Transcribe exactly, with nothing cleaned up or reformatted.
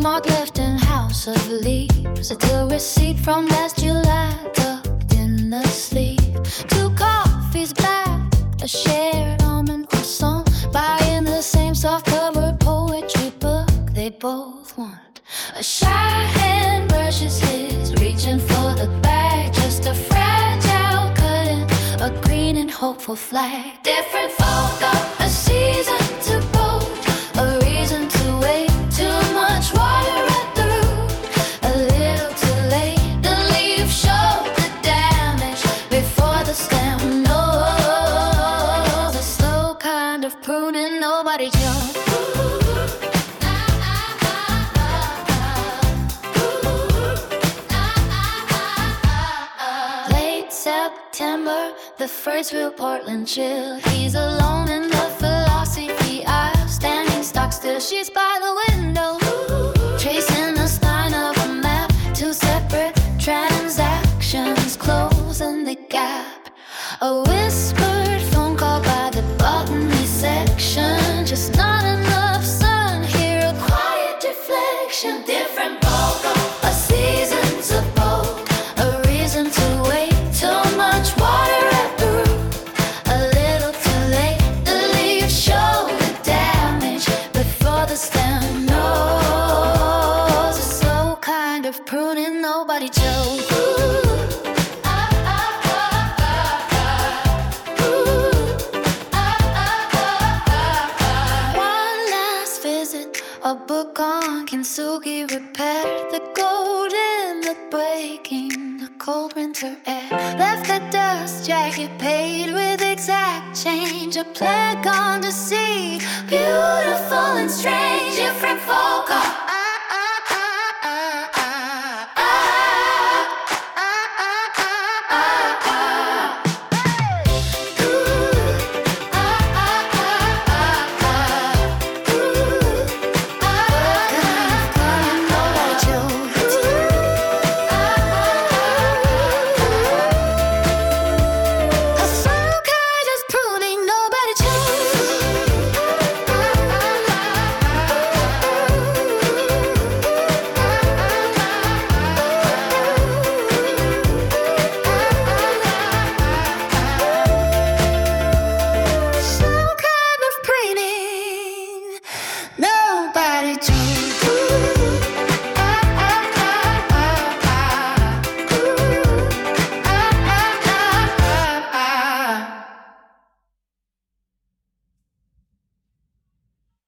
mark left in House of Leaves. A till receipt from last July tucked in the sleeve. Two coffees black, a shared almond croissant. Buying the same soft-covered poetry book they both want. A shy hand brushes his, reaching for the bag. Just a fragile cutting, a green and hopeful flag. Different folk got a season to boat, a reason to wait. Too much water at the root, a little too late. The leaves show the damage before the stem knows. A slow kind of pruning nobody jumps. September, the first real Portland chill. He's alone in the philosophy aisle, standing stock still. She's by the window, tracing the spine of a map. Two separate transactions closing the gap. A whispered phone call by the botany section. Just not enough sun, hear a quiet deflection. Different polka, a season to boat, a reason to wait. Too much water at the root, a little too late. The leaves show the damage before the stem knows. A slow kind of pruning nobody chose. One last visit, a book on Kintsugi repaired. The gold in the breaking, the cold winter air. Left the dust jacket paid with exact change. A plague gone to sea, beautiful and strange. Different folk are